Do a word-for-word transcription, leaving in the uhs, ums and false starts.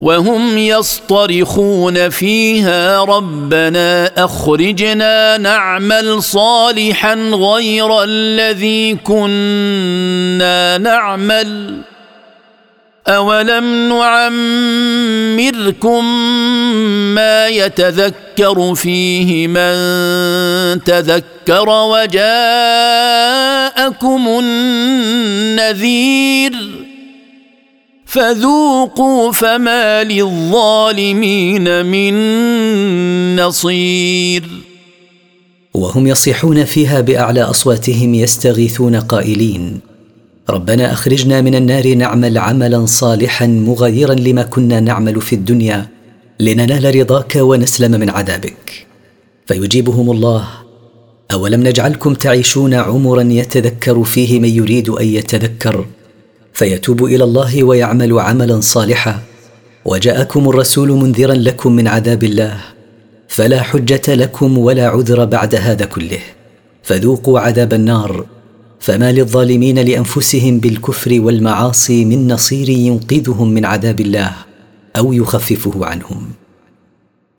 وهم يصطرخون فيها ربنا أخرجنا نعمل صالحا غير الذي كنا نعمل أولم نعمركم ما يتذكر فيه من تذكر وجاءكم النذير فذوقوا فما للظالمين من نصير. وهم يصيحون فيها بأعلى أصواتهم يستغيثون قائلين ربنا أخرجنا من النار نعمل عملا صالحا مغايرا لما كنا نعمل في الدنيا لننال رضاك ونسلم من عذابك. فيجيبهم الله أولم نجعلكم تعيشون عمرا يتذكر فيه من يريد أن يتذكر فيتوب إلى الله ويعمل عملا صالحا وجاءكم الرسول منذرا لكم من عذاب الله فلا حجة لكم ولا عذر بعد هذا كله فذوقوا عذاب النار فما للظالمين لأنفسهم بالكفر والمعاصي من نصير ينقذهم من عذاب الله أو يخففه عنهم.